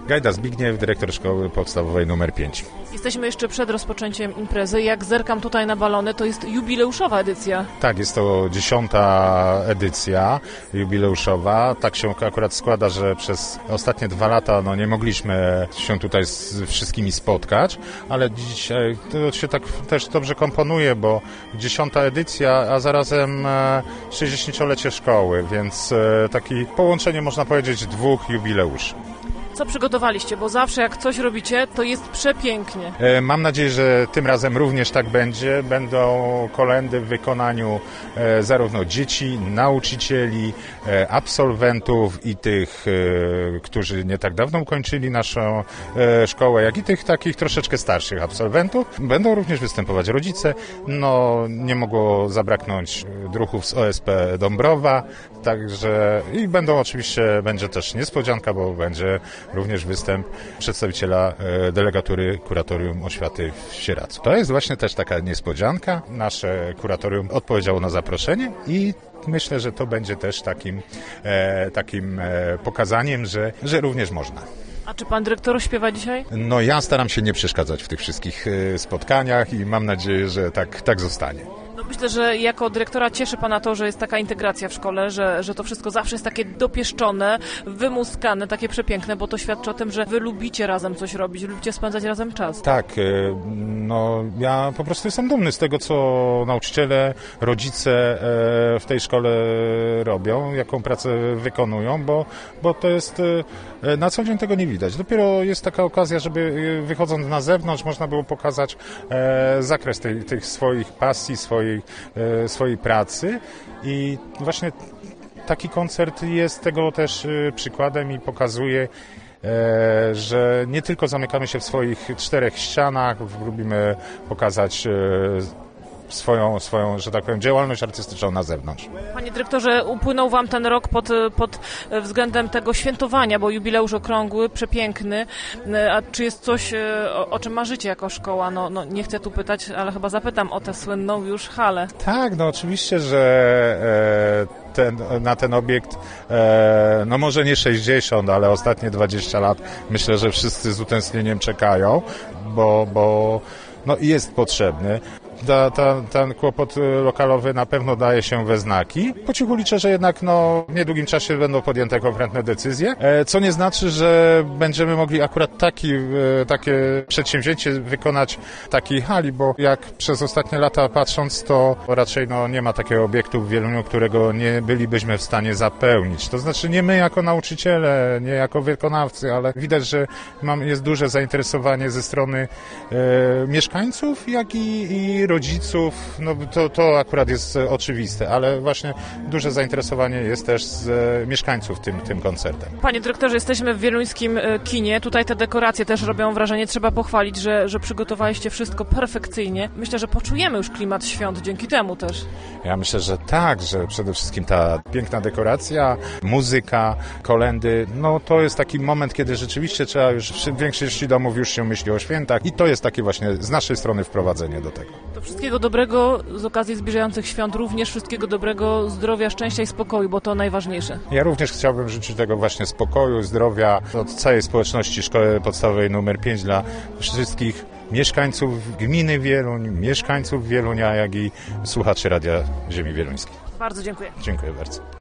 Gajda Zbigniew, dyrektor szkoły podstawowej nr 5. Jesteśmy jeszcze przed rozpoczęciem imprezy. Jak zerkam tutaj na balony, to jest jubileuszowa edycja. Tak, jest to 10. edycja jubileuszowa. Tak się akurat składa, że przez ostatnie 2 lata nie mogliśmy się tutaj z wszystkimi spotkać, ale dzisiaj to się tak też dobrze komponuje, bo 10. edycja, a zarazem 60-lecie szkoły, więc takie połączenie, można powiedzieć, 2 jubileuszy. Co przygotowaliście? Bo zawsze jak coś robicie, to jest przepięknie. Mam nadzieję, że tym razem również tak będzie. Będą kolędy w wykonaniu zarówno dzieci, nauczycieli, absolwentów i tych, którzy nie tak dawno ukończyli naszą szkołę, jak i tych takich troszeczkę starszych absolwentów. Będą również występować rodzice. Nie mogło zabraknąć druhów z OSP Dąbrowa, także i będzie też niespodzianka, bo będzie również występ przedstawiciela delegatury Kuratorium Oświaty w Sieradzu. To jest właśnie też taka niespodzianka. Nasze kuratorium odpowiedziało na zaproszenie i myślę, że to będzie też takim pokazaniem, że również można. A czy pan dyrektor śpiewa dzisiaj? Ja staram się nie przeszkadzać w tych wszystkich spotkaniach i mam nadzieję, że tak zostanie. Myślę, że jako dyrektora cieszy pana to, że jest taka integracja w szkole, że to wszystko zawsze jest takie dopieszczone, wymuskane, takie przepiękne, bo to świadczy o tym, że wy lubicie razem coś robić, lubicie spędzać razem czas. Tak, ja po prostu jestem dumny z tego, co nauczyciele, rodzice w tej szkole robią, jaką pracę wykonują, bo to jest, na co dzień tego nie widać. Dopiero jest taka okazja, żeby wychodząc na zewnątrz można było pokazać zakres tych swoich pasji, swojej pracy i właśnie taki koncert jest tego też przykładem i pokazuje, że nie tylko zamykamy się w swoich 4 ścianach, lubimy pokazać swoją, że tak powiem, działalność artystyczną na zewnątrz. Panie dyrektorze, upłynął wam ten rok pod względem tego świętowania, bo jubileusz okrągły, przepiękny. A czy jest coś, o czym marzycie jako szkoła? Nie chcę tu pytać, ale chyba zapytam o tę słynną już halę. Tak, oczywiście, że na ten obiekt, może nie 60, ale ostatnie 20 lat myślę, że wszyscy z utęsknieniem czekają, bo jest potrzebny. Ten kłopot lokalowy na pewno daje się we znaki. Po cichu liczę, że jednak w niedługim czasie będą podjęte konkretne decyzje, co nie znaczy, że będziemy mogli akurat takie przedsięwzięcie wykonać w takiej hali, bo jak przez ostatnie lata patrząc, to raczej nie ma takiego obiektu w Wieluniu, którego nie bylibyśmy w stanie zapełnić. To znaczy nie my jako nauczyciele, nie jako wykonawcy, ale widać, że jest duże zainteresowanie ze strony mieszkańców, jak i rodziców, to akurat jest oczywiste, ale właśnie duże zainteresowanie jest też z mieszkańców tym koncertem. Panie dyrektorze, jesteśmy w wieluńskim kinie, tutaj te dekoracje też robią wrażenie, trzeba pochwalić, że przygotowaliście wszystko perfekcyjnie. Myślę, że poczujemy już klimat świąt dzięki temu też. Ja myślę, że tak, że przede wszystkim ta piękna dekoracja, muzyka, kolędy, to jest taki moment, kiedy rzeczywiście trzeba już w większości domów już się myśli o świętach i to jest takie właśnie z naszej strony wprowadzenie do tego. To wszystkiego dobrego z okazji zbliżających świąt, również wszystkiego dobrego, zdrowia, szczęścia i spokoju, bo to najważniejsze. Ja również chciałbym życzyć tego właśnie spokoju, zdrowia od całej społeczności Szkoły Podstawowej nr 5 dla wszystkich mieszkańców gminy Wieluń, mieszkańców Wielunia, jak i słuchaczy Radia Ziemi Wieluńskiej. Bardzo dziękuję. Dziękuję bardzo.